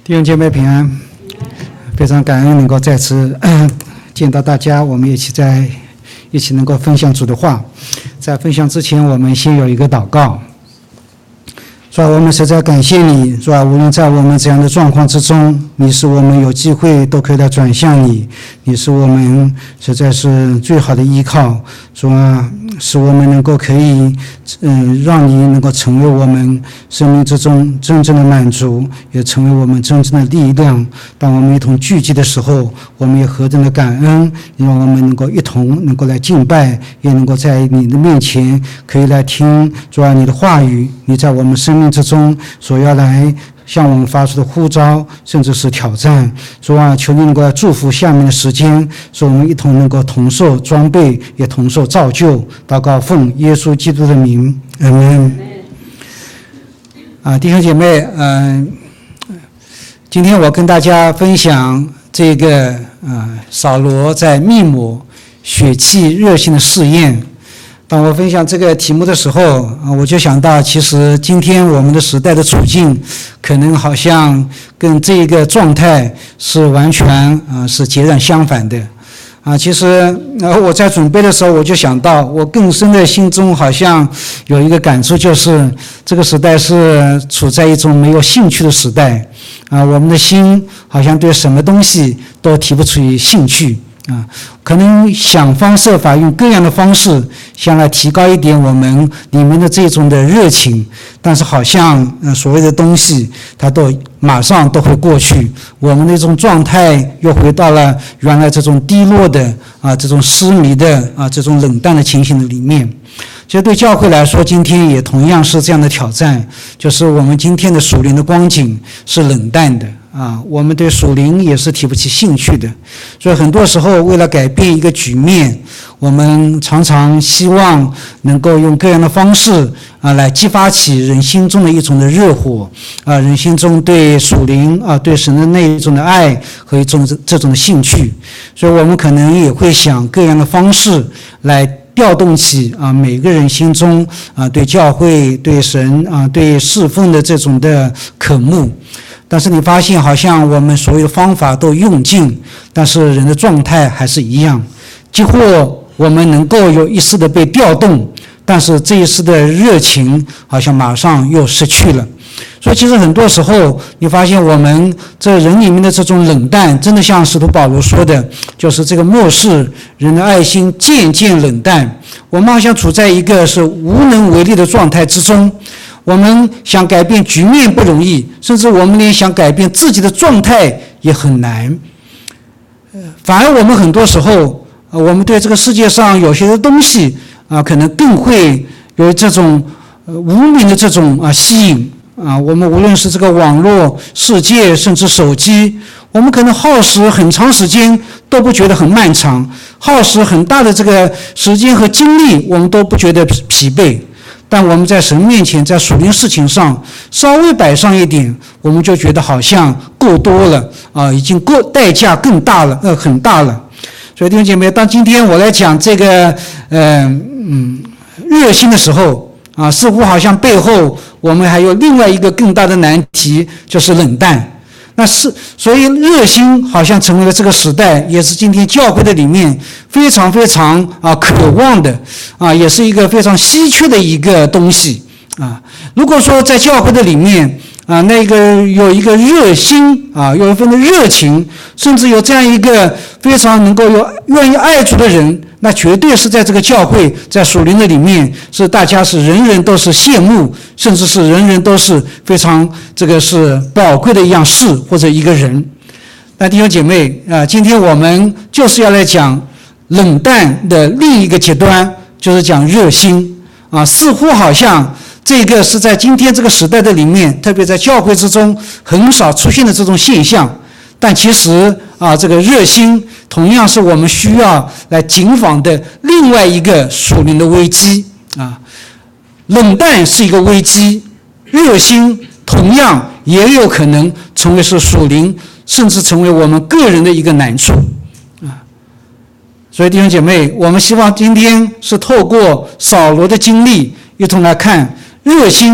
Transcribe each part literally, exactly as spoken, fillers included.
弟兄姐妹平安，非常感恩能够再次、呃、见到大家，我们一起在一起能够分享主的话。在分享之前，我们先有一个祷告。主啊，我们实在感谢你，主啊，无论在我们这样的状况之中，你使我们有机会都可以来转向你，你是我们实在是最好的依靠。主啊，使我们能够可以嗯、呃，让你能够成为我们生命之中真正的满足，也成为我们真正的力量。当我们一同聚集的时候，我们也何等的感恩，让我们能够一同能够来敬拜，也能够在你的面前可以来听主啊你的话语，你在我们生命之中所要来向我们发出的呼召，甚至是挑战。主啊，求你能够来祝福下面的时间，使我们一同能够同受装备，也同受造就。祷告奉耶稣基督的名，阿们。啊，弟兄姐妹，嗯、呃，今天我跟大家分享这个啊、呃，扫罗在密抹血气热心的试验。当我分享这个题目的时候，我就想到，其实今天我们的时代的处境，可能好像跟这个状态是完全啊是截然相反的。啊，其实呃我在准备的时候，我就想到，我更深的心中好像有一个感触，就是这个时代是处在一种没有兴趣的时代。啊，我们的心好像对什么东西都提不出兴趣。啊，可能想方设法用各样的方式想来提高一点我们里面的这种的热情，但是好像呃所谓的东西它都马上都会过去，我们那种状态又回到了原来这种低落的啊这种失迷的啊这种冷淡的情形的里面。其实对教会来说，今天也同样是这样的挑战，就是我们今天的属灵的光景是冷淡的啊，我们对属灵也是提不起兴趣的。所以很多时候为了改变一个局面，我们常常希望能够用各样的方式啊来激发起人心中的一种的热火啊，人心中对属灵啊对神的那一种的爱和一种这种的兴趣。所以我们可能也会想各样的方式来调动起啊每个人心中啊对教会、对神啊对侍奉的这种的渴慕。但是你发现好像我们所有的方法都用尽，但是人的状态还是一样，几乎我们能够有一丝的被调动，但是这一丝的热情好像马上又失去了。所以其实很多时候你发现我们这人里面的这种冷淡，真的像使徒保罗说的，就是这个末世人的爱心渐渐冷淡，我们好像处在一个是无能为力的状态之中。我们想改变局面不容易，甚至我们连想改变自己的状态也很难。反而我们很多时候，我们对这个世界上有些的东西啊，可能更会有这种无名的这种啊吸引啊。我们无论是这个网络世界，甚至手机，我们可能耗时很长时间都不觉得很漫长，耗时很大的这个时间和精力，我们都不觉得疲惫。但我们在神面前，在属灵事情上稍微摆上一点，我们就觉得好像够多了啊，已经够代价更大了，呃，很大了。所以弟兄姐妹，当今天我来讲这个呃嗯热心的时候啊，似乎好像背后我们还有另外一个更大的难题，就是冷淡。那是所以热心好像成为了这个时代，也是今天教会的里面非常非常啊渴望的啊，也是一个非常稀缺的一个东西啊。如果说在教会的里面啊，那个有一个热心啊，有一份的热情，甚至有这样一个非常能够有愿意爱主的人，那绝对是在这个教会，在属灵的里面，是大家是人人都是羡慕，甚至是人人都是非常这个是宝贵的一样事或者一个人。那弟兄姐妹啊，今天我们就是要来讲冷淡的另一个极端，就是讲热心啊，似乎好像这个是在今天这个时代的里面，特别在教会之中很少出现的这种现象。但其实啊，这个热心同样是我们需要来警防的另外一个属灵的危机啊。冷淡是一个危机，热心同样也有可能成为是属灵，甚至成为我们个人的一个难处啊。所以弟兄姐妹，我们希望今天是透过扫罗的经历，一同来看热心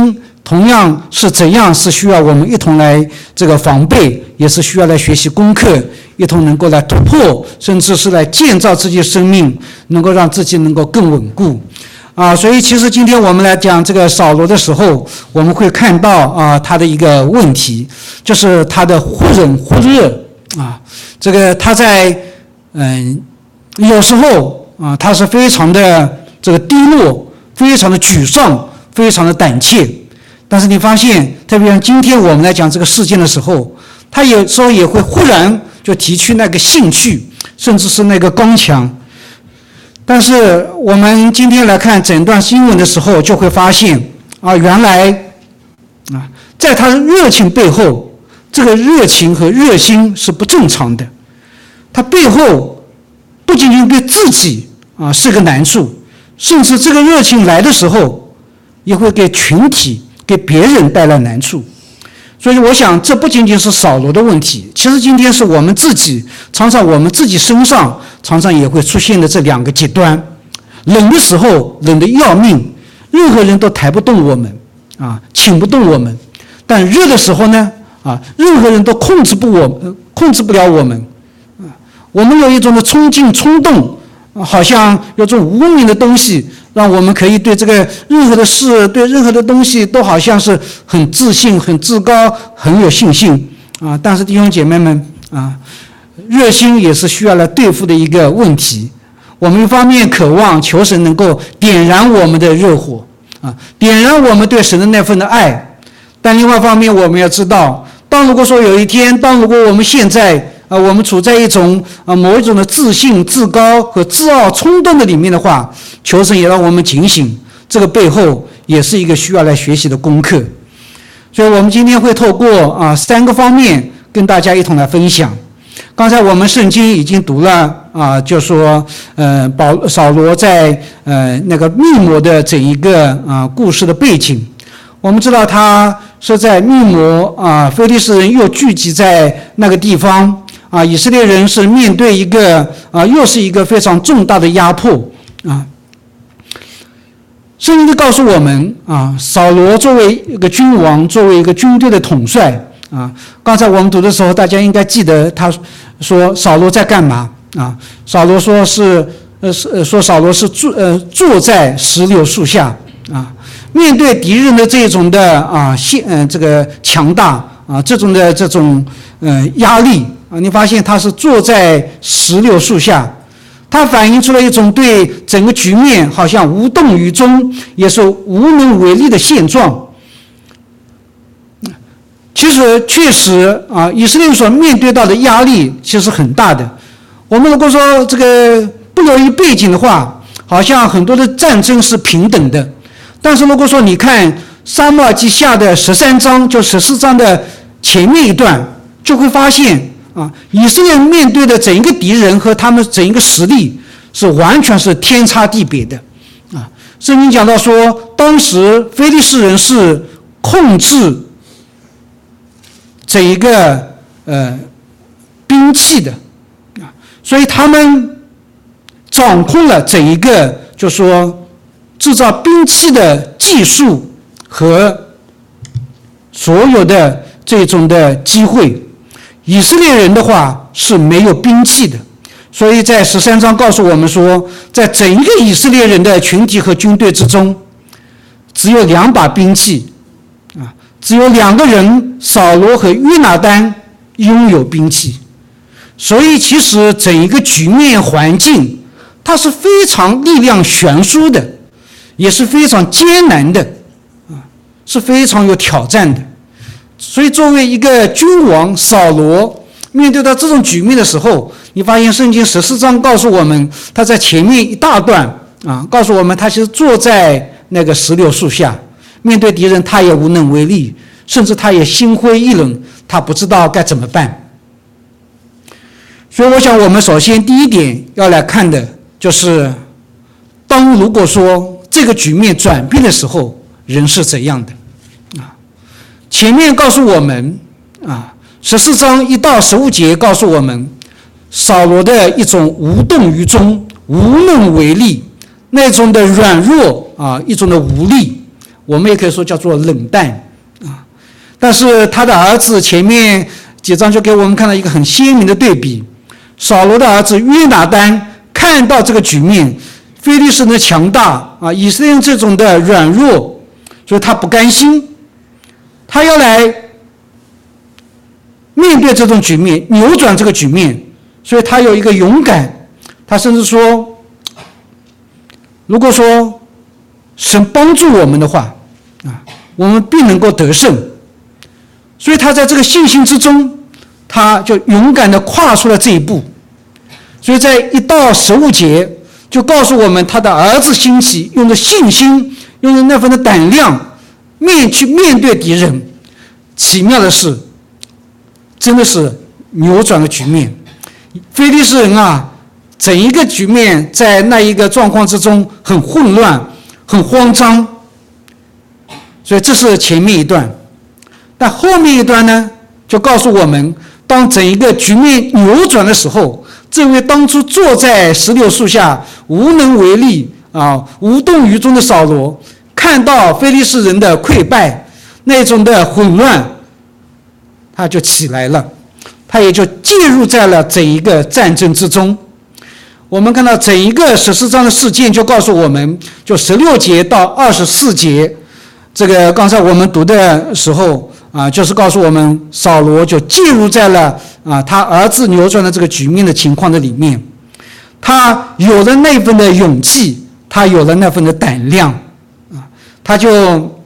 同样是怎样是需要我们一同来这个防备，也是需要来学习功课，一同能够来突破，甚至是来建造自己的生命，能够让自己能够更稳固。啊，所以其实今天我们来讲这个扫罗的时候，我们会看到啊，他的一个问题，就是他的忽冷忽热啊，这个他在嗯，有时候啊，他是非常的这个低落，非常的沮丧，非常的胆怯。但是你发现，特别像今天我们来讲这个事件的时候，他有时候也会忽然就提取那个兴趣，甚至是那个刚强。但是我们今天来看整段新闻的时候，就会发现啊，原来啊，在他的热情背后，这个热情和热心是不正常的。他背后不仅仅对自己啊是个难处，甚至这个热情来的时候，也会给群体、给别人带来难处。所以我想，这不仅仅是扫罗的问题，其实今天是我们自己，常常我们自己身上常常也会出现的这两个极端。冷的时候冷得要命，任何人都抬不动我们啊，请不动我们；但热的时候呢，啊，任何人都控制不我控制不了我们啊。我们有一种的冲劲冲动，好像有种无名的东西，让我们可以对这个任何的事，对任何的东西都好像是很自信、很自高、很有信心啊。但是弟兄姐妹们啊，热心也是需要来对付的一个问题。我们一方面渴望求神能够点燃我们的热火啊，点燃我们对神的那份的爱，但另外一方面我们要知道，当如果说有一天，当如果我们现在啊，我们处在一种啊某一种的自信、自高和自傲冲动的里面的话，求神也让我们警醒，这个背后也是一个需要来学习的功课。所以我们今天会透过啊三个方面跟大家一同来分享。刚才我们圣经已经读了啊，就说呃保扫罗在呃那个密摩的整一个啊故事的背景。我们知道他是在密摩啊，非利士人又聚集在那个地方。啊，以色列人是面对一个啊，又是一个非常重大的压迫啊。圣经就告诉我们啊，扫罗作为一个君王，作为一个军队的统帅啊，刚才我们读的时候，大家应该记得他说扫罗在干嘛啊？扫罗说是呃是说扫罗是坐呃坐在石榴树下啊，面对敌人的这种的啊现呃这个强大啊这种的这种呃压力。啊，你发现他是坐在石榴树下，他反映出了一种对整个局面好像无动于衷，也是无能为力的现状。其实确实啊，以色列所面对到的压力其实很大的。我们如果说这个不留意背景的话，好像很多的战争是平等的。但是如果说你看撒母耳记下的十三章，就十四章的前面一段，就会发现。啊，以色列面对的整一个敌人和他们整一个实力是完全是天差地别的啊。圣经讲到说，当时非利士人是控制整一个呃兵器的啊，所以他们掌控了整一个，就说制造兵器的技术和所有的这种的机会。以色列人的话是没有兵器的，所以在十三章告诉我们说，在整一个以色列人的群体和军队之中，只有两把兵器，啊，只有两个人，扫罗和约拿单拥有兵器，所以其实整一个局面环境，它是非常力量悬殊的，也是非常艰难的，啊，是非常有挑战的。所以作为一个君王扫罗，面对到这种局面的时候，你发现圣经十四章告诉我们，他在前面一大段啊，告诉我们他其实坐在那个石榴树下，面对敌人他也无能为力，甚至他也心灰意冷，他不知道该怎么办。所以我想我们首先第一点要来看的就是，当如果说这个局面转变的时候，人是怎样的。前面告诉我们啊，十四章一到十五节告诉我们，扫罗的一种无动于衷、无能为力，那种的软弱啊，一种的无力， 我们也可以说叫做冷淡啊。但是他的儿子前面几章就给我们看到一个很鲜明的对比，扫罗的儿子约拿单看到这个局面，非利士人的强大啊，以色列人这种的软弱，所以他不甘心，他要来面对这种局面，扭转这个局面，所以他有一个勇敢，他甚至说，如果说神帮助我们的话啊，我们必能够得胜。所以他在这个信心之中，他就勇敢地跨出了这一步。所以在一到十五节就告诉我们，他的儿子兴起，用着信心，用着那份的胆量，面去面对敌人。奇妙的是，真的是扭转了局面。非利士人啊，整一个局面在那一个状况之中很混乱，很慌张。所以这是前面一段。但后面一段呢，就告诉我们，当整一个局面扭转的时候，这位当初坐在石榴树下无能为力啊、无动于衷的扫罗，看到非利士人的溃败，那种的混乱，他就起来了，他也就介入在了整一个战争之中。我们看到整一个十四章的事件，就告诉我们，就十六节到二十四节，这个刚才我们读的时候啊，就是告诉我们，扫罗就介入在了啊他儿子扭转的这个局面的情况的里面，他有了那份的勇气，他有了那份的胆量啊，他就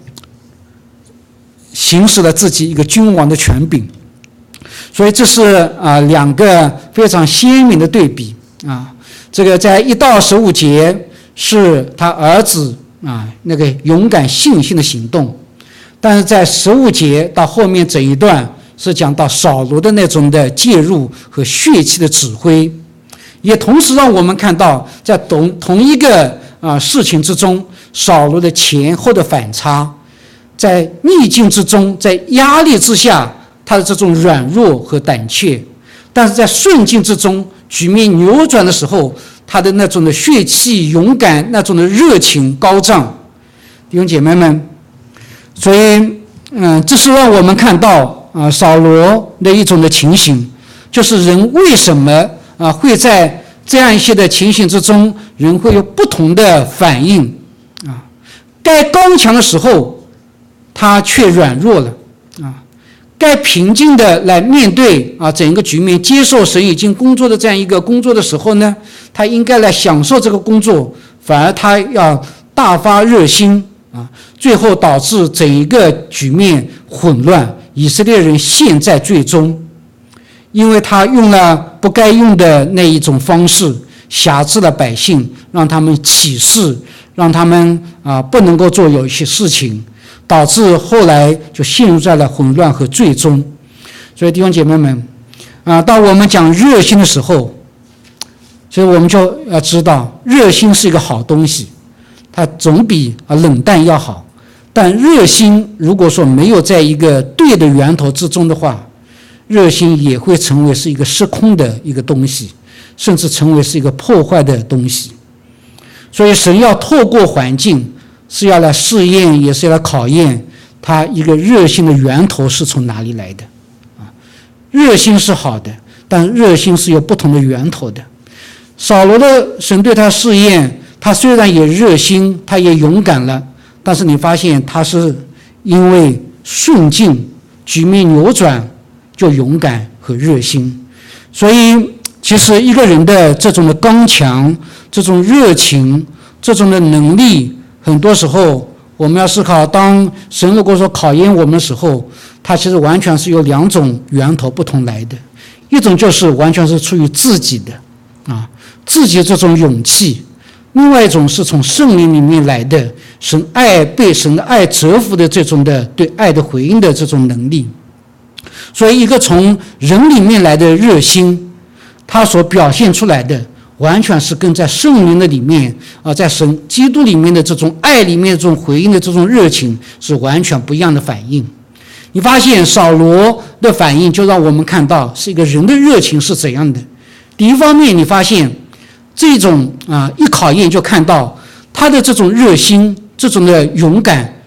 行使了自己一个君王的权柄。所以这是啊两个非常鲜明的对比啊。这个在一到十五节是他儿子啊那个勇敢信心的行动。但是在十五节到后面整一段是讲到扫罗的那种的介入和血气的指挥，也同时让我们看到在同同一个啊事情之中，扫罗的前后的反差，在逆境之中，在压力之下，他的这种软弱和胆怯，但是在顺境之中，局面扭转的时候，他的那种的血气、勇敢，那种的热情高涨。弟兄姐妹们，所以，嗯，这是让我们看到啊，扫罗的一种的情形，就是人为什么啊会在这样一些的情形之中，人会有不同的反应啊。该刚强的时候，他却软弱了啊；该平静的来面对啊整个局面，接受神已经工作的这样一个工作的时候呢，他应该来享受这个工作，反而他要大发热心。啊，最后导致整一个局面混乱，以色列人陷在最终，因为他用了不该用的那一种方式，辖制了百姓，让他们起誓，让他们啊不能够做有一些事情，导致后来就陷入在了混乱和最终。所以弟兄姐妹们，啊，当我们讲热心的时候，所以我们就要知道，热心是一个好东西。它总比啊冷淡要好，但热心如果说没有在一个对的源头之中的话，热心也会成为是一个失控的一个东西，甚至成为是一个破坏的东西。所以神要透过环境，是要来试验，也是要来考验他一个热心的源头是从哪里来的啊。热心是好的，但热心是有不同的源头的。扫罗的神对他试验，他虽然也热心，他也勇敢了，但是你发现他是因为顺境，局面扭转，就勇敢和热心。所以其实一个人的这种的刚强，这种热情，这种的能力，很多时候我们要思考，当神如果说考验我们的时候，他其实完全是由两种源头不同来的。一种就是完全是出于自己的啊，自己这种勇气，另外一种是从圣灵里面来的，神爱被神的爱折服的这种的对爱的回应的这种能力。所以一个从人里面来的热心，他所表现出来的完全是跟在圣灵的里面啊，在神基督里面的这种爱里面这种回应的这种热情是完全不一样的反应。你发现扫罗的反应就让我们看到是一个人的热情是怎样的。第一方面，你发现这种啊一考验就看到他的这种热心，这种的勇敢，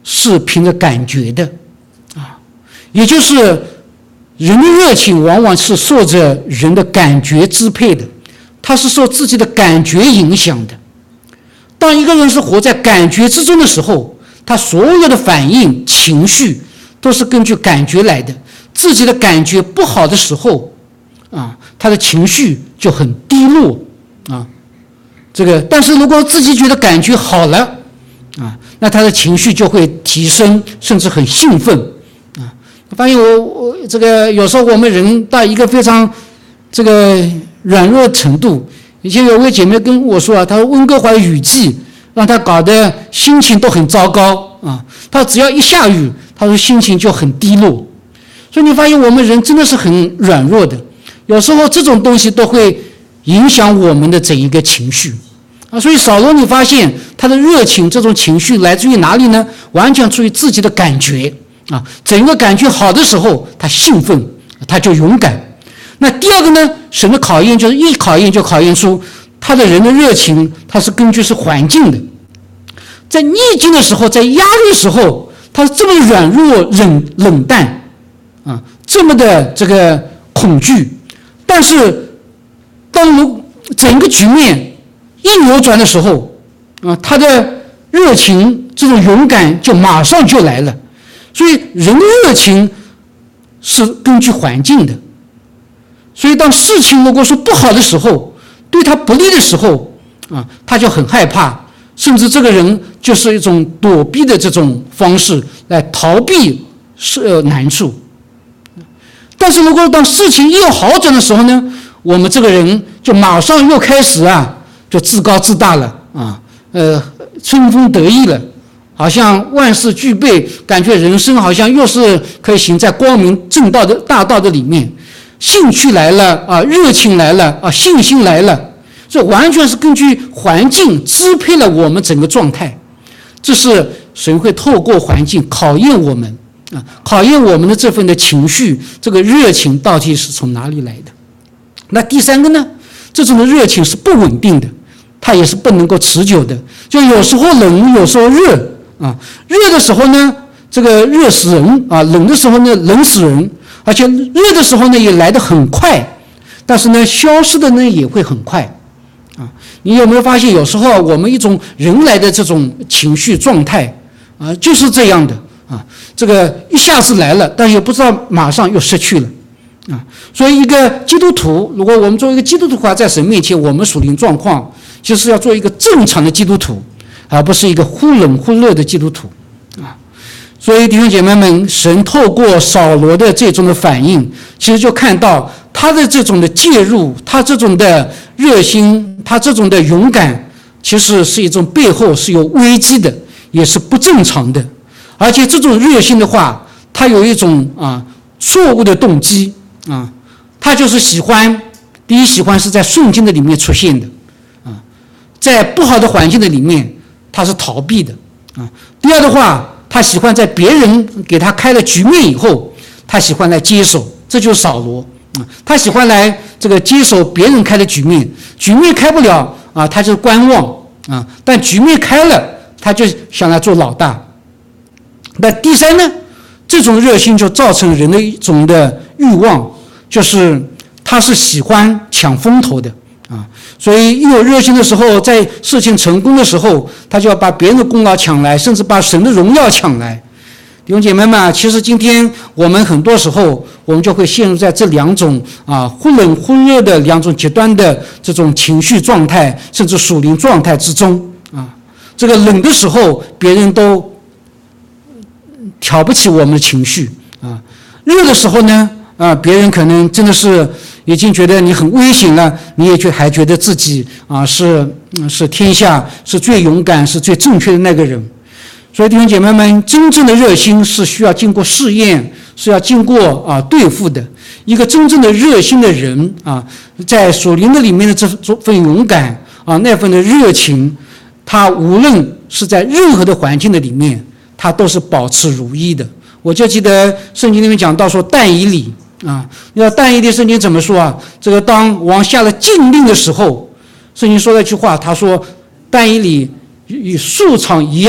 是凭着感觉的啊，也就是人的热情往往是受着人的感觉支配的，他是受自己的感觉影响的。当一个人是活在感觉之中的时候，他所有的反应情绪都是根据感觉来的。自己的感觉不好的时候啊，他的情绪就很低落啊。这个，但是如果自己觉得感觉好了啊，那他的情绪就会提升，甚至很兴奋啊。发现我我这个有时候我们人到一个非常这个软弱程度，以前有位姐妹跟我说啊，她说温哥华的雨季让她搞得心情都很糟糕啊。她只要一下雨，她说心情就很低落。所以你发现我们人真的是很软弱的，有时候这种东西都会影响我们的整一个情绪啊。所以扫罗你发现他的热情这种情绪来自于哪里呢？完全出于自己的感觉啊。整个感觉好的时候他兴奋，他就勇敢。那第二个呢，神的考验就是一考验就考验出他的人的热情，他是根据是环境的。在逆境的时候，在压力的时候，他是这么软弱冷冷淡啊，这么的这个恐惧。但是当如整个局面一扭转的时候啊，他的热情这种勇敢就马上就来了。所以人的热情是根据环境的。所以当事情如果说不好的时候，对他不利的时候啊，他就很害怕，甚至这个人就是一种躲避的这种方式来逃避是难处。但是如果当事情又好转的时候呢，我们这个人就马上又开始啊，就自高自大了啊，呃，春风得意了，好像万事俱备，感觉人生好像又是可以行在光明正道的大道的里面。兴趣来了啊，热情来了啊，信心来了，这完全是根据环境支配了我们整个状态。这是神会透过环境考验我们啊，考验我们的这份的情绪，这个热情到底是从哪里来的？那第三个呢，这种的热情是不稳定的，它也是不能够持久的，就有时候冷，有时候热啊。热的时候呢，这个热死人啊；冷的时候呢，冷死人。而且热的时候呢也来得很快，但是呢消失的呢也会很快啊。你有没有发现有时候我们一种人来的这种情绪状态啊就是这样的啊，这个一下子来了，但也不知道马上又失去了啊。所以一个基督徒，如果我们作为一个基督徒的话，在神面前我们属灵状况就是要做一个正常的基督徒，而不是一个忽冷忽热的基督徒啊。所以弟兄姐妹们，神透过扫罗的这种的反应，其实就看到他的这种的介入，他这种的热心，他这种的勇敢，其实是一种背后是有危机的，也是不正常的。而且这种热心的话，他有一种啊错误的动机啊，他就是喜欢，第一喜欢是在顺境的里面出现的啊，在不好的环境的里面他是逃避的啊。第二的话，他喜欢在别人给他开了局面以后，他喜欢来接手，这就是扫罗啊。他喜欢来这个接手别人开的局面，局面开不了啊，他就观望啊；但局面开了，他就想来做老大。那第三呢，这种热心就造成人的一种的欲望，就是他是喜欢抢风头的啊。所以一有热心的时候，在事情成功的时候，他就要把别人的功劳抢来，甚至把神的荣耀抢来。弟兄姐妹们，其实今天我们很多时候，我们就会陷入在这两种啊忽冷忽热的两种极端的这种情绪状态，甚至属灵状态之中啊。这个冷的时候，别人都挑不起我们的情绪啊；热的时候呢，啊，别人可能真的是已经觉得你很危险了，你也觉还觉得自己啊是是天下是最勇敢、是最正确的那个人。所以弟兄姐妹们，真正的热心是需要经过试验，是要经过啊对付的。一个真正的热心的人啊，在属灵的里面的这份勇敢啊，那份的热情，他无论是在任何的环境的里面，他都是保持如一的。我就记得圣经里面讲到说，但以理啊，要但以理圣经怎么说啊？这个当王下了禁令的时候，圣经说了一句话，他说但以理与树场一样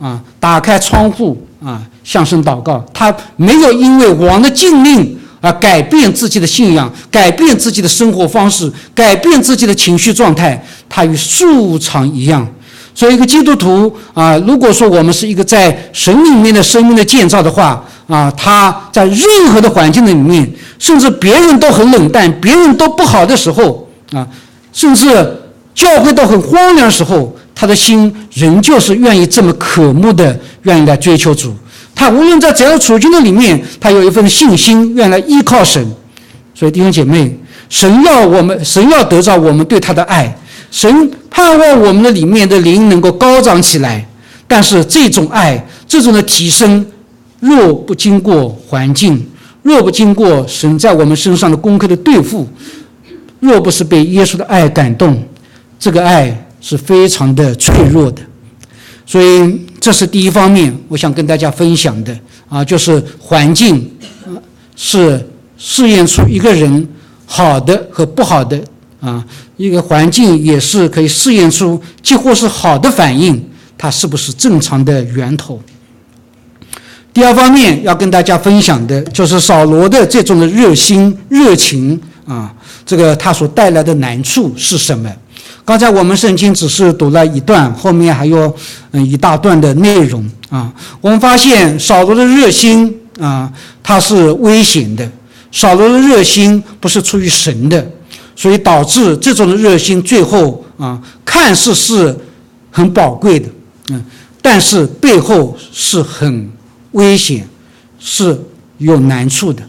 啊，打开窗户啊，向神祷告。他没有因为王的禁令而改变自己的信仰，改变自己的生活方式，改变自己的情绪状态。他与素常一样。所以，一个基督徒啊，如果说我们是一个在神里面的生命的建造的话啊，他在任何的环境里面，甚至别人都很冷淡，别人都不好的时候啊，甚至教会都很荒凉的时候，他的心仍旧是愿意这么渴慕的，愿意来追求主。他无论在怎样处境的里面，他有一份信心，愿意来依靠神。所以弟兄姐妹，神要我们，神要得到我们对他的爱，神盼望我们的里面的灵能够高涨起来。但是这种爱，这种的提升，若不经过环境，若不经过神在我们身上的功课的对付，若不是被耶稣的爱感动，这个爱是非常的脆弱的。所以这是第一方面我想跟大家分享的啊，就是环境是试验出一个人好的和不好的啊，一个环境也是可以试验出几乎是好的反应，它是不是正常的源头。第二方面要跟大家分享的就是扫罗的这种的热心热情啊，这个他所带来的难处是什么？刚才我们圣经只是读了一段，后面还有嗯一大段的内容啊。我们发现扫罗的热心啊，它是危险的。扫罗的热心不是出于神的，所以导致这种的热心最后啊，看似是很宝贵的，嗯，但是背后是很危险，是有难处的。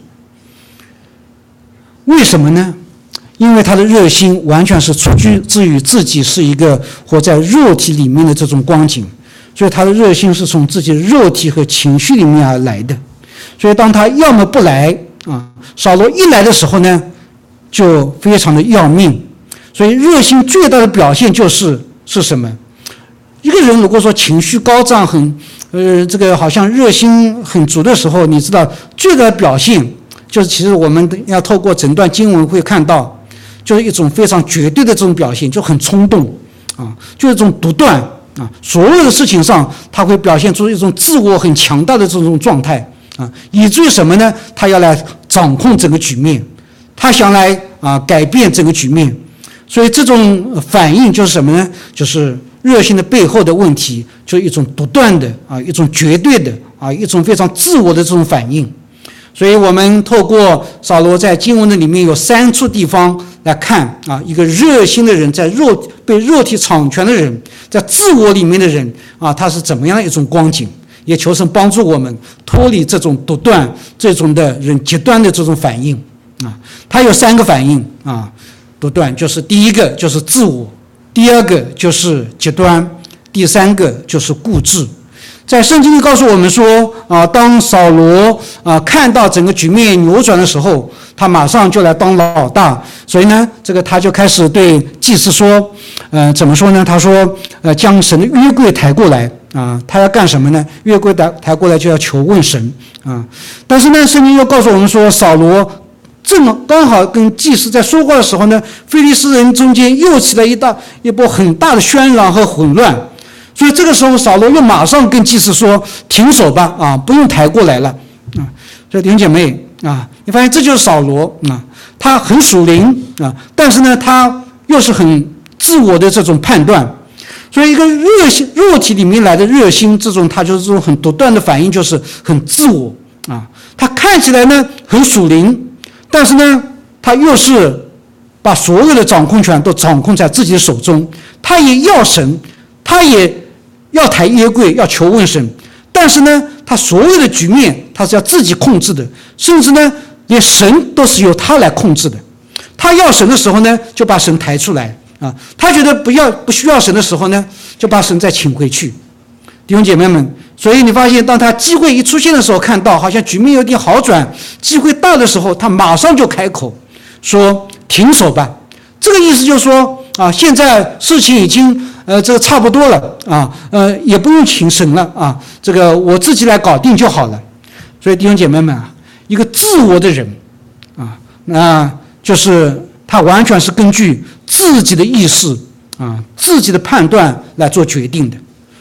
为什么呢？因为他的热心完全是出自于自己是一个活在肉体里面的这种光景，所以他的热心是从自己的肉体和情绪里面而来的。所以当他要么不来啊，扫罗一来的时候呢，就非常的要命。所以热心最大的表现就是是什么？一个人如果说情绪高涨，很呃这个好像热心很足的时候，你知道最大的表现就是其实我们要透过整段经文会看到。就是一种非常绝对的这种表现，就很冲动啊，就是一种独断啊，所有的事情上他会表现出一种自我很强大的这种状态啊，以至于什么呢？他要来掌控整个局面，他想来啊改变整个局面，所以这种反应就是什么呢？就是热心的背后的问题，就是一种独断的啊，一种绝对的啊，一种非常自我的这种反应。所以我们透过扫罗在经文的里面有三处地方来看啊，一个热心的人，在肉被肉体掌权的人，在自我里面的人啊，他是怎么样一种光景？也求神帮助我们脱离这种独断、这种的人极端的这种反应啊。他有三个反应啊，独断就是第一个就是自我，第二个就是极端，第三个就是固执。在圣经里告诉我们说啊，当扫罗啊看到整个局面扭转的时候，他马上就来当老大，所以呢，这个他就开始对祭司说，呃，怎么说呢？他说，呃，将神的约柜抬过来啊，他要干什么呢？约柜抬抬过来就要求问神啊。但是呢，圣经又告诉我们说，扫罗正刚好跟祭司在说话的时候呢，非利士人中间又起来一大一波很大的喧嚷和混乱。所以这个时候，扫罗又马上跟祭司说：“停手吧，啊，不用抬过来了。”啊，所以弟兄姐妹啊，你发现这就是扫罗啊，他很属灵啊，但是呢，他又是很自我的这种判断。所以一个热心肉体里面来的热心，这种他就是这种很独断的反应，就是很自我啊。他看起来呢很属灵，但是呢，他又是把所有的掌控权都掌控在自己的手中，他也要神，他也要抬约柜，要求问神，但是呢，他所有的局面他是要自己控制的，甚至呢，连神都是由他来控制的。他要神的时候呢，就把神抬出来啊；他觉得不要不需要神的时候呢，就把神再请回去。弟兄姐妹们，所以你发现，当他机会一出现的时候，看到好像局面有点好转，机会大的时候，他马上就开口说：“停手吧。”这个意思就是说啊，现在事情已经。呃，这个差不多了啊，呃，也不用请神了啊，这个我自己来搞定就好了。所以弟兄姐妹们啊，一个自我的人啊，那就是他完全是根据自己的意识啊、自己的判断来做决定的。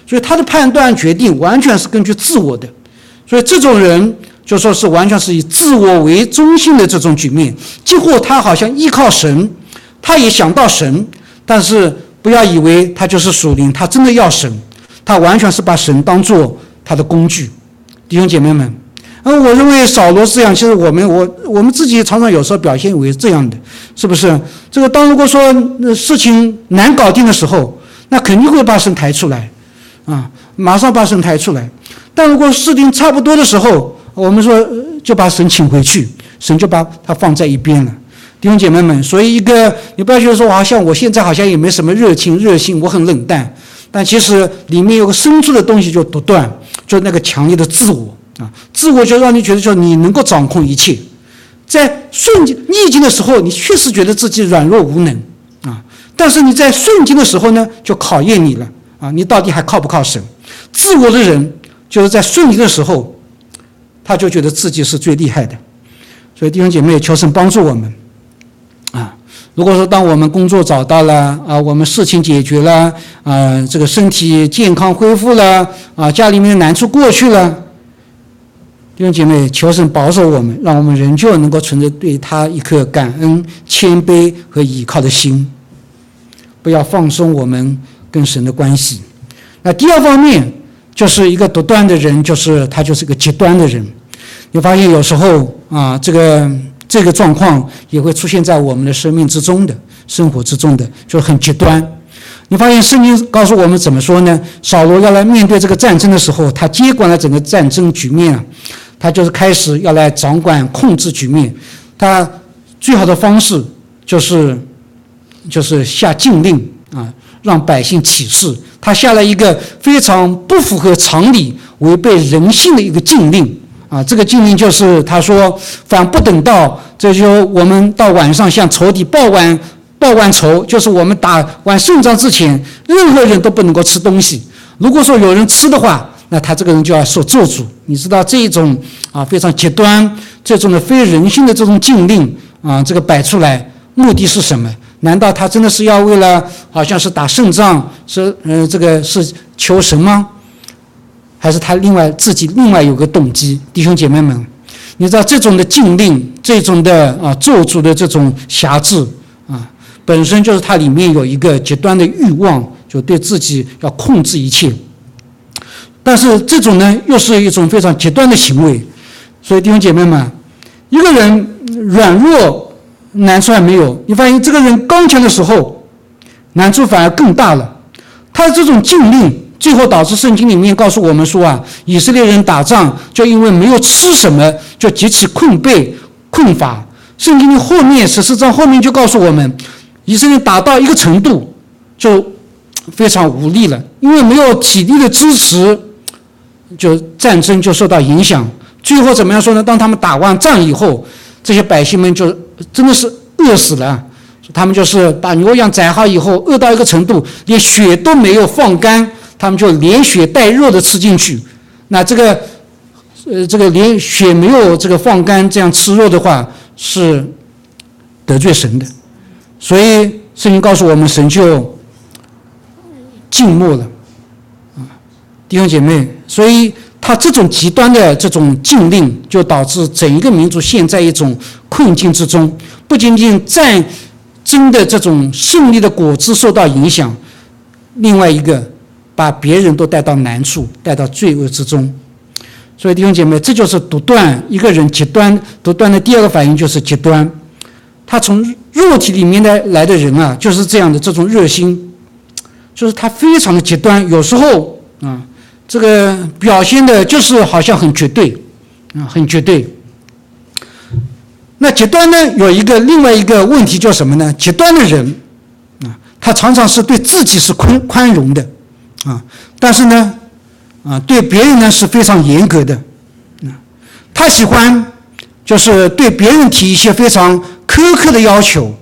所以他的判断决定完全是根据自我的，所以这种人就说是完全是以自我为中心的这种局面，几乎他好像依靠神，他也想到神，但是不要以为他就是属灵，他真的要神，他完全是把神当作他的工具。弟兄姐妹们，呃，我认为扫罗是这样，其实我们我我们自己常常有时候表现为这样的，是不是？这个当如果说、呃、事情难搞定的时候，那肯定会把神抬出来，啊，马上把神抬出来。但如果事情差不多的时候，我们说、呃、就把神请回去，神就把它放在一边了。弟兄姐妹们，所以一个你不要觉得说好像我现在好像也没什么热情热心，我很冷淡，但其实里面有个深处的东西就独断，就那个强烈的自我啊，自我就让你觉得说你能够掌控一切，在顺境逆境的时候，你确实觉得自己软弱无能啊，但是你在顺境的时候呢，就考验你了啊，你到底还靠不靠神？自我的人就是在顺境的时候，他就觉得自己是最厉害的。所以弟兄姐妹，求神帮助我们啊！如果说当我们工作找到了啊，我们事情解决了啊，这个身体健康恢复了啊，家里面的难处过去了，弟兄姐妹，求神保守我们，让我们仍旧能够存着对他一颗感恩、谦卑和倚靠的心，不要放松我们跟神的关系。那第二方面就是一个独断的人，就是他就是个极端的人。你发现有时候啊，这个这个状况也会出现在我们的生命之中的、生活之中的，就是很极端。你发现圣经告诉我们怎么说呢？扫罗要来面对这个战争的时候，他接管了整个战争局面啊，他就是开始要来掌管、控制局面。他最好的方式就是就是下禁令啊，让百姓起誓。他下了一个非常不符合常理、违背人性的一个禁令。啊，这个禁令就是他说，反不等到这就我们到晚上向仇敌报完报完仇，就是我们打完胜仗之前，任何人都不能够吃东西。如果说有人吃的话，那他这个人就要受咒诅。你知道这一种啊非常极端、这种的非人性的这种禁令啊，这个摆出来目的是什么？难道他真的是要为了好像是打胜仗，是呃这个是求神吗？还是他另外自己另外有个动机？弟兄姐妹们，你知道这种的禁令，这种的啊咒诅的这种辖制啊，本身就是它里面有一个极端的欲望，就对自己要控制一切。但是这种呢，又是一种非常极端的行为。所以弟兄姐妹们，一个人软弱难处还没有，你发现这个人刚强的时候，难处反而更大了。他这种禁令最后导致圣经里面告诉我们说啊，以色列人打仗就因为没有吃什么，就极其困惫困乏。圣经的后面十四章后面就告诉我们，以色列打到一个程度就非常无力了，因为没有体力的支持，就战争就受到影响。最后怎么样说呢？当他们打完仗以后，这些百姓们就真的是饿死了。他们就是把牛羊宰好以后，饿到一个程度，连血都没有放干，他们就连血带肉的吃进去。那这个，呃，这个连血没有这个放干，这样吃肉的话是得罪神的。所以圣经告诉我们，神就静默了，啊，弟兄姐妹，所以他这种极端的这种禁令，就导致整一个民族陷在一种困境之中，不仅仅战争的这种胜利的果子受到影响，另外一个把别人都带到难处，带到罪恶之中。所以弟兄姐妹，这就是独断，一个人极端独断的第二个反应就是极端。他从肉体里面的来的人啊，就是这样的这种热心，就是他非常的极端，有时候啊，这个表现的就是好像很绝对啊，很绝对。那极端呢，有一个另外一个问题叫什么呢？极端的人啊，他常常是对自己是宽宽容的啊，但是呢啊，对别人呢是非常严格的啊。他喜欢就是对别人提一些非常苛刻的要求，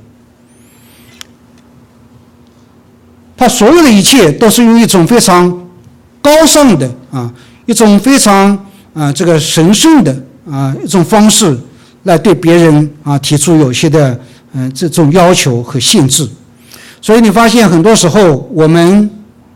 他所有的一切都是用一种非常高尚的啊，一种非常啊这个神圣的啊一种方式来对别人啊提出有些的嗯、呃、这种要求和限制。所以你发现很多时候我们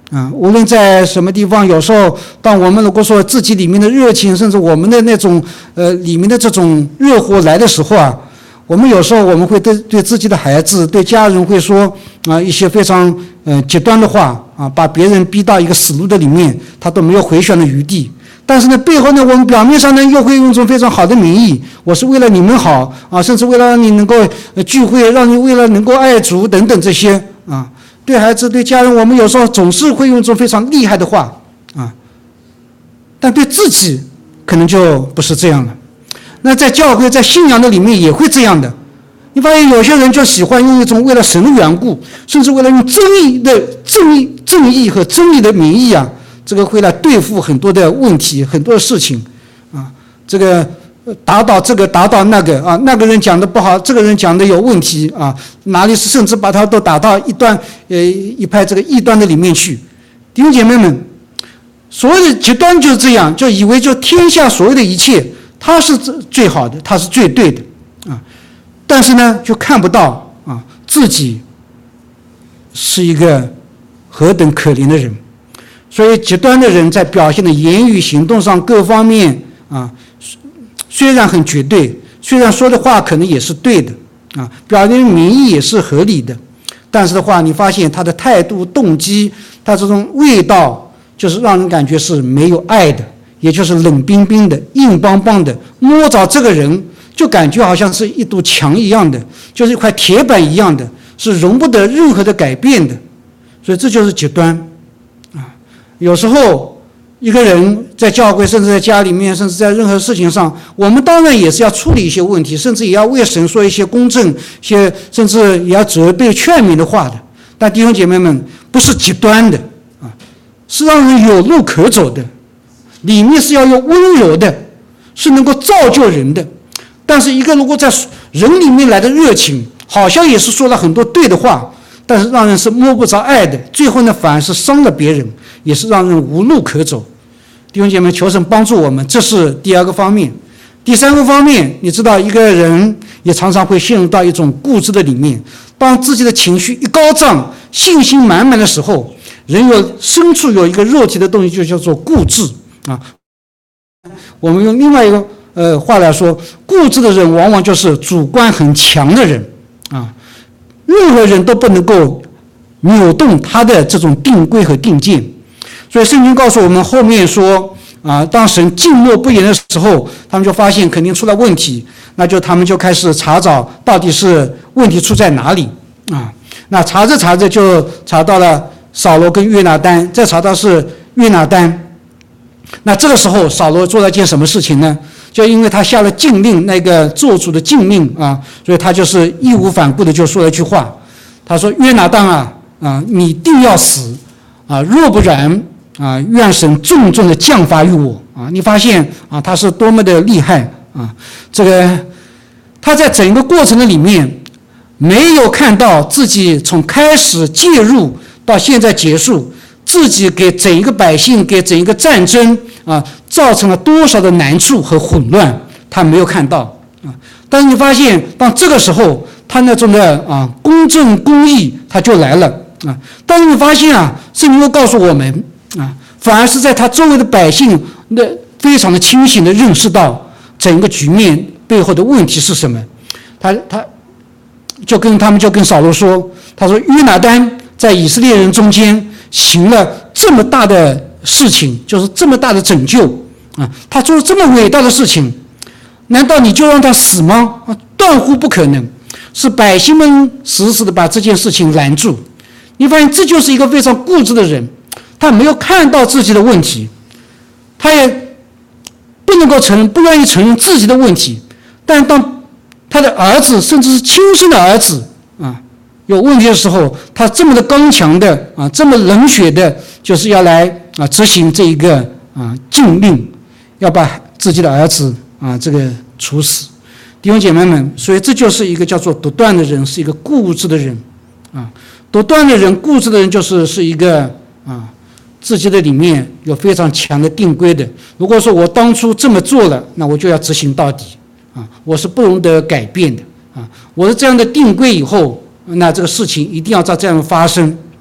啊，无论在什么地方，有时候当我们如果说自己里面的热情，甚至我们的那种呃里面的这种热火来的时候啊，我们有时候我们会对对自己的孩子、对家人会说啊一些非常呃极端的话啊，把别人逼到一个死路的里面，他都没有回旋的余地。但是呢，背后呢，我们表面上呢又会用一种非常好的名义，我是为了你们好啊，甚至为了让你能够聚会，让你为了能够爱主等等这些啊。对孩子、对家人，我们有时候总是会用一种非常厉害的话啊，但对自己可能就不是这样了。那在教会、在信仰的里面也会这样的。你发现有些人就喜欢用一种为了神的缘故，甚至为了用正义的正义、正义和真理的名义啊，这个会来对付很多的问题、很多的事情啊，这个。打倒这个，打倒那个啊，那个人讲的不好，这个人讲的有问题啊，哪里是甚至把他都打到一端呃一派这个异端的里面去。弟兄姐妹们，所谓的极端就是这样，就以为就天下所有的一切，他是最好的，他是最对的啊，但是呢，就看不到啊自己是一个何等可怜的人。所以极端的人在表现的言语、行动上各方面啊。虽然很绝对，虽然说的话可能也是对的啊，表现名义也是合理的，但是的话，你发现他的态度、动机，他这种味道，就是让人感觉是没有爱的，也就是冷冰冰的、硬邦邦的，摸着这个人就感觉好像是一堵墙一样的，就是一块铁板一样的，是容不得任何的改变的。所以这就是极端啊。有时候一个人在教会，甚至在家里面，甚至在任何事情上，我们当然也是要处理一些问题，甚至也要为神说一些公正、一些甚至也要责备、劝勉的话的。但弟兄姐妹们，不是极端的啊，是让人有路可走的，里面是要有温柔的，是能够造就人的。但是一个如果在人里面来的热情，好像也是说了很多对的话，但是让人是摸不着爱的，最后呢反而是伤了别人，也是让人无路可走。弟兄姐妹，求神帮助我们，这是第二个方面。第三个方面，你知道一个人也常常会陷入到一种固执的里面，当自己的情绪一高涨，信心满满的时候，人有深处有一个肉体的东西，就叫做固执啊。我们用另外一个呃话来说，固执的人往往就是主观很强的人啊，任何人都不能够扭动他的这种定规和定见。所以圣经告诉我们后面说啊，当神静默不言的时候，他们就发现肯定出了问题，那就他们就开始查找到底是问题出在哪里啊。那查着查着就查到了扫罗跟约拿单，再查到是约拿单。那这个时候扫罗做了件什么事情呢？就因为他下了禁令，那个做主的禁令啊，所以他就是义无反顾的就说了一句话，他说：约拿单啊啊，你定要死啊，若不然啊，愿神重重的降罚于我啊！你发现啊，他是多么的厉害啊！这个他在整个过程的里面，没有看到自己从开始介入到现在结束，自己给整一个百姓、给整一个战争啊，造成了多少的难处和混乱，他没有看到啊。但是你发现，当这个时候，他那种的啊公正公义，他就来了啊。但是你发现啊，圣经又告诉我们。啊，反而是在他周围的百姓那非常的清醒的认识到整个局面背后的问题是什么。他他就跟他们就跟扫罗说，他说约拿单在以色列人中间行了这么大的事情，就是这么大的拯救啊，他做了这么伟大的事情，难道你就让他死吗？啊，断乎不可能。是百姓们死死的把这件事情拦住。你发现这就是一个非常固执的人。他没有看到自己的问题，他也不能够承认，不愿意承认自己的问题。但当他的儿子，甚至是亲生的儿子啊，有问题的时候，他这么的刚强的啊，这么冷血的，就是要来啊执行这一个啊禁令，要把自己的儿子啊这个处死。弟兄姐妹们，所以这就是一个叫做独断的人，是一个固执的人啊。独断的人、固执的人，就是是一个啊。自己的里面有非常强的定规的。如果说我当初这么做了，那我就要执行到底啊，我是不容得改变的啊。我是这样的定规以后，那这个事情一定要照这样发生。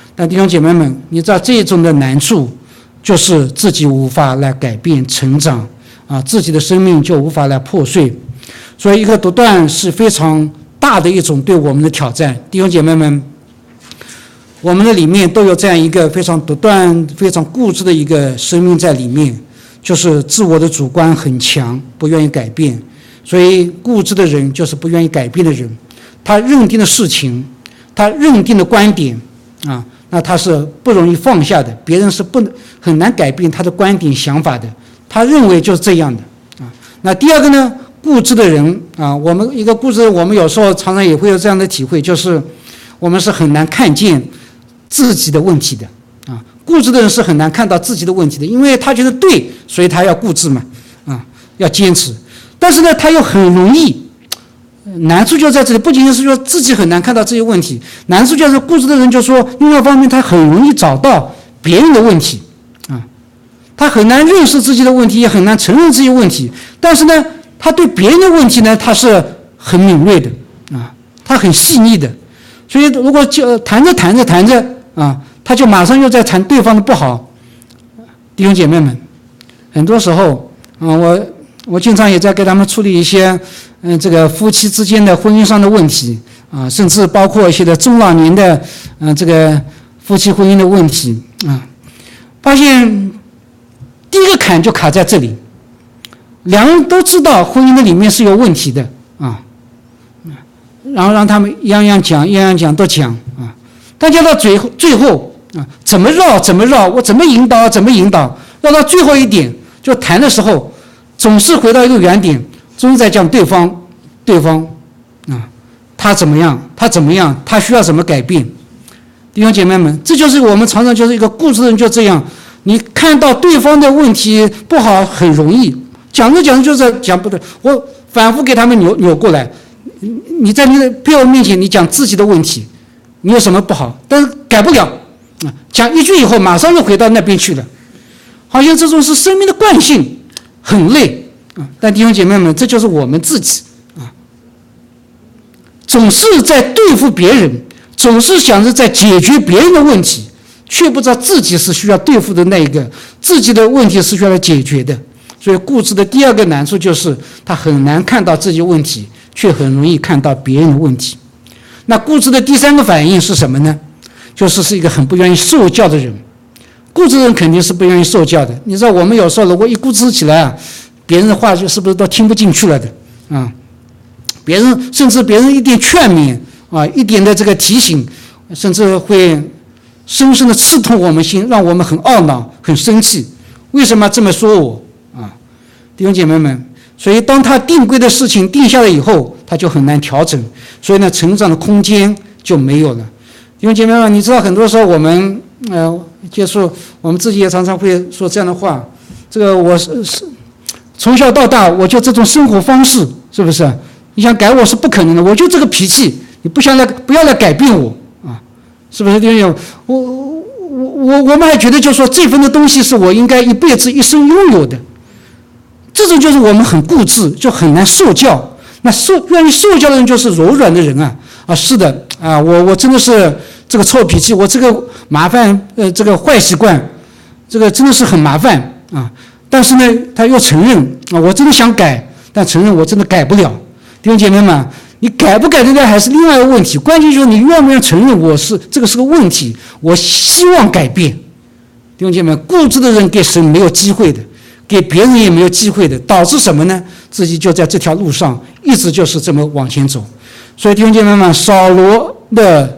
但弟兄姐妹们，你知道这种的难处，就是自己无法来改变成长啊，自己的生命就无法来破碎。所以一个独断是非常大的一种对我们的挑战。弟兄姐妹们，我们的里面都有这样一个非常独断、非常固执的一个生命在里面，就是自我的主观很强，不愿意改变。所以固执的人就是不愿意改变的人，他认定的事情，他认定的观点啊，那他是不容易放下的，别人是不很难改变他的观点想法的，他认为就是这样的啊。那第二个呢，固执的人啊，我们一个固执，我们有时候常常也会有这样的体会，就是我们是很难看见自己的问题的啊。固执的人是很难看到自己的问题的，因为他觉得对，所以他要固执嘛，啊，要坚持。但是呢，他又很容易，难处就在这里，不仅仅是说自己很难看到这些问题，难处就是固执的人就说，另外一方面他很容易找到别人的问题啊，他很难认识自己的问题，也很难承认自己的问题。但是呢，他对别人的问题呢，他是很敏锐的啊，他很细腻的。所以如果就谈着谈着谈着啊，他就马上又在谈对方的不好。弟兄姐妹们，很多时候啊，我我经常也在给他们处理一些嗯、呃、这个夫妻之间的婚姻上的问题啊，甚至包括一些的中老年的嗯、呃、这个夫妻婚姻的问题啊，发现第一个坎就卡在这里，两人都知道婚姻的里面是有问题的啊，然后让他们样样讲样样讲都讲啊，大家到最后最后啊，怎么绕怎么绕，我怎么引导怎么引导，绕到最后一点就谈的时候，总是回到一个原点，总是在讲对方，对方，啊，他怎么样，他怎么样，他需要怎么改变。弟兄姐妹们，这就是我们常常就是一个固执的人就这样，你看到对方的问题不好很容易，讲着讲着就在讲不对，我反复给他们扭扭过来，你在你的配偶面前你讲自己的问题，你有什么不好，但是改不了，啊，讲一句以后马上又回到那边去了，好像这种是生命的惯性。很累啊！但弟兄姐妹们，这就是我们自己啊，总是在对付别人，总是想着在解决别人的问题，却不知道自己是需要对付的那一个，自己的问题是需要解决的。所以固执的第二个难处就是他很难看到自己问题，却很容易看到别人的问题。那固执的第三个反应是什么呢？就是是一个很不愿意受教的人。固执人肯定是不愿意受教的。你知道，我们有时候如果一固执起来啊，别人的话就是不是都听不进去了的啊？别人甚至别人一点劝勉啊，一点的这个提醒，甚至会深深的刺痛我们心，让我们很懊恼、很生气。为什么这么说我啊？弟兄姐妹们，所以当他定规的事情定下了以后，他就很难调整，所以呢，成长的空间就没有了。弟兄姐妹们，你知道很多时候我们呃。接触我们自己也常常会说这样的话，这个我是是从小到大我就这种生活方式，是不是？你想改我是不可能的，我就这个脾气，你不想来不要来改变我啊，是不是？因为我我我我们还觉得就是说这份的东西是我应该一辈子一生拥有的，这种就是我们很固执，就很难受教。那受愿意受教的人就是柔软的人啊啊，是的啊，我我真的是。这个臭脾气，我这个麻烦，呃，这个坏习惯，这个真的是很麻烦啊。但是呢，他又承认啊，我真的想改，但承认我真的改不了。弟兄姐妹们，你改不改的呢，还是另外一个问题。关键就是你愿不愿意承认我是这个是个问题，我希望改变。弟兄姐妹，固执的人给神没有机会的，给别人也没有机会的，导致什么呢？自己就在这条路上一直就是这么往前走。所以弟兄姐妹们，扫罗的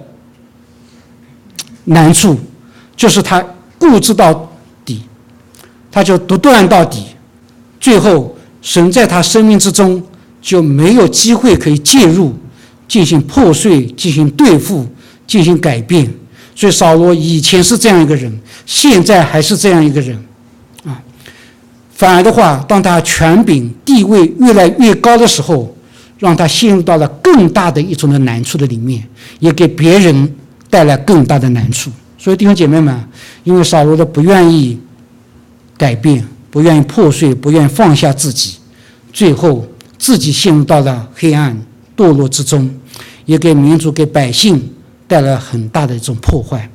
难处就是他固执到底，他就独断到底，最后神在他生命之中就没有机会可以介入，进行破碎，进行对付，进行改变。所以扫罗以前是这样一个人，现在还是这样一个人啊。反而的话，当他权柄地位越来越高的时候，让他陷入到了更大的一种的难处的里面，也给别人带来更大的难处。所以弟兄姐妹们，因为扫罗的不愿意改变，不愿意破碎，不愿意放下自己，最后自己陷入到了黑暗堕落之中，也给民族给百姓带来很大的一种破坏。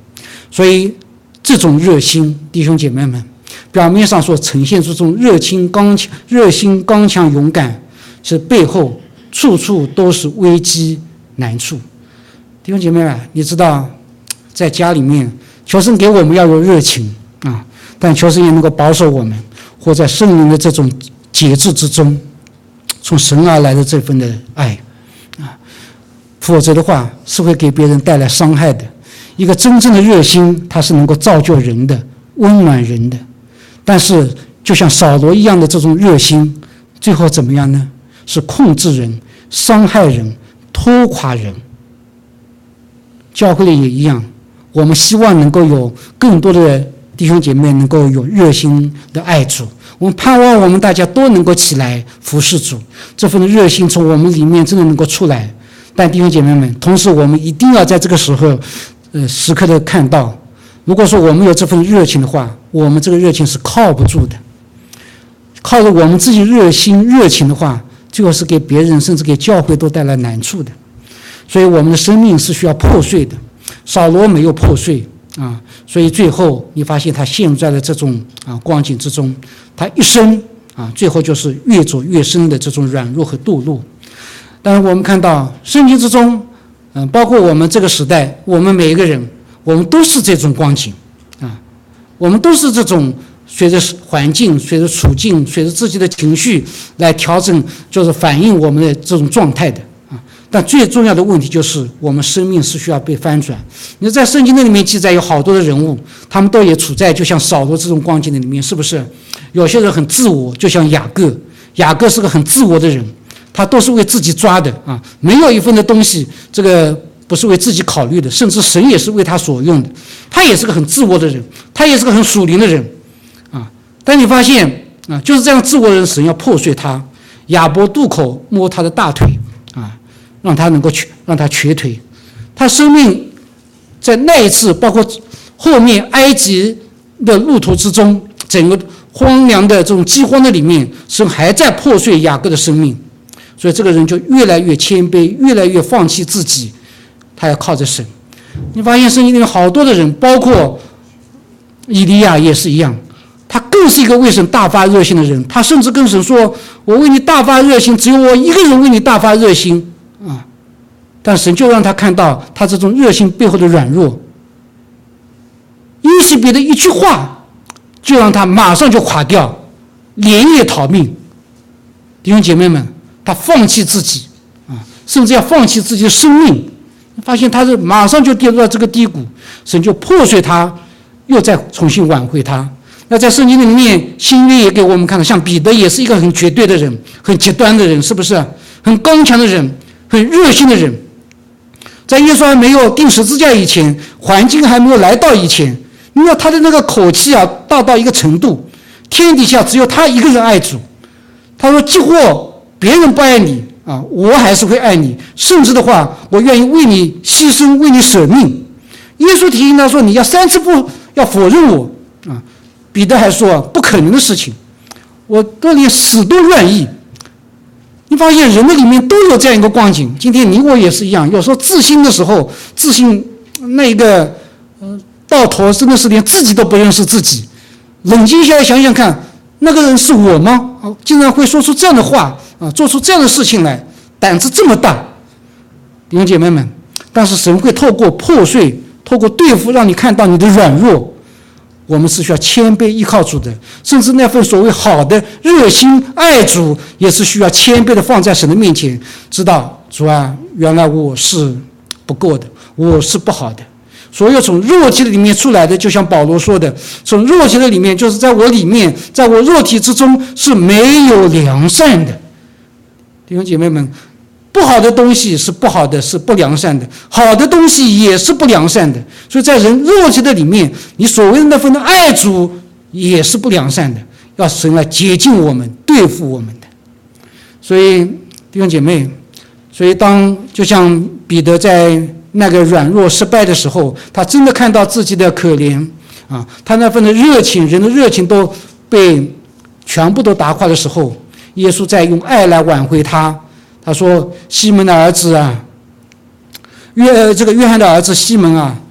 所以这种热心，弟兄姐妹们，表面上所呈现出这种热情刚强、热心刚强、勇敢，是背后处处都是危机难处。弟兄姐妹们，你知道，在家里面，求神给我们要有热情啊，但求神也能够保守我们，活在圣灵的这种节制之中，从神而来的这份的爱啊，否则的话是会给别人带来伤害的。一个真正的热心，它是能够造就人的、温暖人的。但是，就像扫罗一样的这种热心，最后怎么样呢？是控制人、伤害人、拖垮人。教会里也一样，我们希望能够有更多的弟兄姐妹能够有热心的爱主，我们盼望我们大家都能够起来服侍主，这份热心从我们里面真的能够出来。但弟兄姐妹们，同时我们一定要在这个时候，呃，时刻的看到，如果说我们有这份热情的话，我们这个热情是靠不住的。靠着我们自己热心热情的话，最后是给别人甚至给教会都带来难处的。所以我们的生命是需要破碎的。扫罗没有破碎啊，所以最后你发现他陷入在了这种啊光景之中，他一生啊最后就是越走越深的这种软弱和堕落。但是我们看到圣经之中，嗯，包括我们这个时代，我们每一个人，我们都是这种光景啊，我们都是这种随着环境、随着处境、随着自己的情绪来调整，就是反映我们的这种状态的。但最重要的问题就是，我们生命是需要被翻转。你在圣经的里面记载有好多的人物，他们都也处在就像扫罗这种光景的里面，是不是？有些人很自我，就像雅各，雅各是个很自我的人，他都是为自己抓的啊，没有一份的东西，这个不是为自己考虑的，甚至神也是为他所用的。他也是个很自我的人，他也是个很属灵的人啊。但你发现啊，就是这样自我的人，神要破碎他。亚伯渡口摸他的大腿啊。让他能够瘸，让他瘸腿。他生命在那一次，包括后面埃及的路途之中，整个荒凉的这种饥荒的里面，神还在破碎雅各的生命。所以这个人就越来越谦卑，越来越放弃自己，他要靠着神。你发现圣经里面好多的人，包括以利亚也是一样，他更是一个为神大发热心的人。他甚至跟神说：“我为你大发热心，只有我一个人为你大发热心。”啊！但神就让他看到他这种热心背后的软弱，伊西别的一句话，就让他马上就垮掉，连夜逃命。弟兄姐妹们，他放弃自己啊，甚至要放弃自己的生命。发现他是马上就跌入到这个低谷，神就破碎他，又再重新挽回他。那在圣经里面，新约也给我们看到，像彼得也是一个很绝对的人，很极端的人，是不是？很刚强的人。很热心的人，在耶稣还没有钉十字架以前，环境还没有来到以前，你知道他的那个口气啊，大到一个程度，天底下只有他一个人爱主。他说：“几乎别人不爱你啊，我还是会爱你，甚至的话，我愿意为你牺牲，为你舍命。”耶稣提醒他说：“你要三次不要否认我啊。”彼得还说：“不可能的事情，我都连死都愿意。”你发现人的里面都有这样一个光景，今天你我也是一样。有时候自信的时候，自信那个呃到头真的是连自己都不认识自己。冷静下来想想看，那个人是我吗？啊，竟然会说出这样的话啊，做出这样的事情来，胆子这么大，弟兄姐妹们。但是神会透过破碎，透过对付，让你看到你的软弱。我们是需要谦卑依靠主的，甚至那份所谓好的热心爱主，也是需要谦卑的放在神的面前，知道主啊，原来我是不够的，我是不好的。所有从肉体的里面出来的，就像保罗说的，从肉体的里面，就是在我里面，在我肉体之中是没有良善的。弟兄姐妹们，不好的东西是不好的，是不良善的；好的东西也是不良善的。所以在人肉体的里面，你所谓的那份的爱主也是不良善的，要神来洁净我们，对付我们的。所以弟兄姐妹，所以当就像彼得在那个软弱失败的时候，他真的看到自己的可怜啊，他那份的热情，人的热情都被全部都打垮的时候，耶稣在用爱来挽回他。他说：“西门的儿子啊，约这个约翰的儿子西门啊，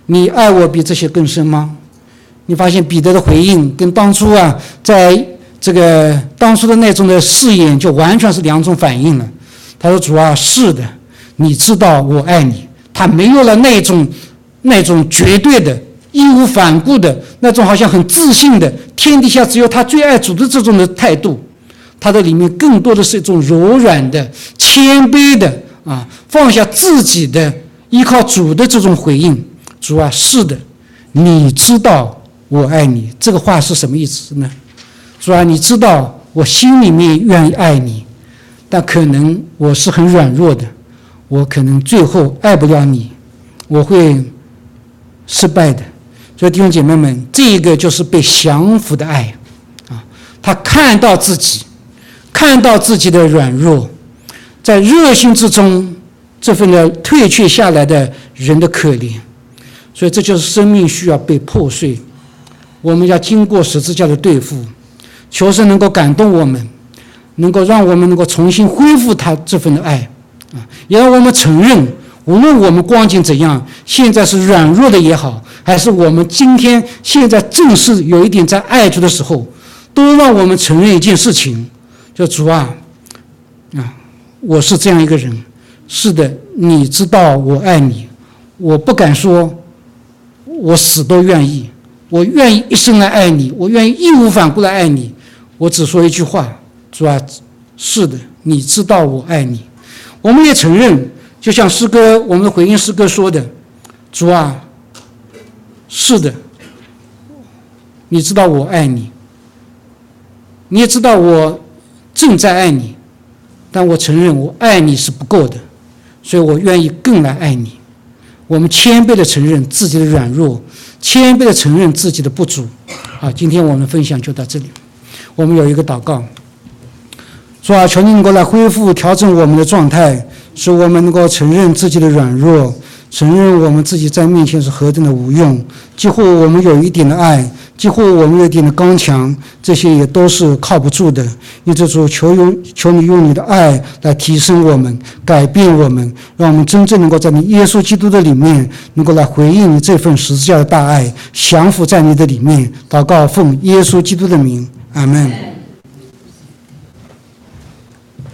你爱我比这些更深吗？你发现彼得的回应跟当初啊，在这个当初的那种的誓言就完全是两种反应了。他说：“主啊，是的，你知道我爱你。”他没有了那种那种绝对的、义无反顾的那种好像很自信的天底下只有他最爱主的这种的态度。他的里面更多的是一种柔软的、谦卑的啊，放下自己的，依靠主的这种回应。主啊，是的，你知道我爱你。这个话是什么意思呢？主啊，你知道我心里面愿意爱你，但可能我是很软弱的，我可能最后爱不了你，我会失败的。所以弟兄姐妹们，这个就是被降服的爱啊！他看到自己，看到自己的软弱，在热心之中，这份的退却下来的人的可怜。所以这就是生命需要被破碎，我们要经过十字架的对付，求神能够感动我们，能够让我们能够重新恢复他这份的爱啊！也让我们承认，无论我们光景怎样，现在是软弱的也好，还是我们今天现在正是有一点在爱主的时候，都让我们承认一件事情，就主啊，啊，我是这样一个人，是的，你知道我爱你，我不敢说我死都愿意，我愿意一生来爱你，我愿意义无反顾来爱你，我只说一句话，主啊，是的，你知道我爱你。我们也承认，就像诗歌，我们的回应诗歌说的，主啊，是的，你知道我爱你，你也知道我正在爱你，但我承认我爱你是不够的，所以我愿意更来爱你。我们谦卑地承认自己的软弱，谦卑地承认自己的不足。好，今天我们分享就到这里。我们有一个祷告，主啊，求你能够来恢复、调整我们的状态，使我们能够承认自己的软弱，承认我们自己在面前是何等的无用。几乎我们有一点的爱，几乎我们有一点的刚强，这些也都是靠不住的。因此主，求用求你用你的爱来提升我们，改变我们，让我们真正能够在你耶稣基督的里面，能够来回应你这份十字架的大爱，降服在你的里面。祷告奉耶稣基督的名，阿们。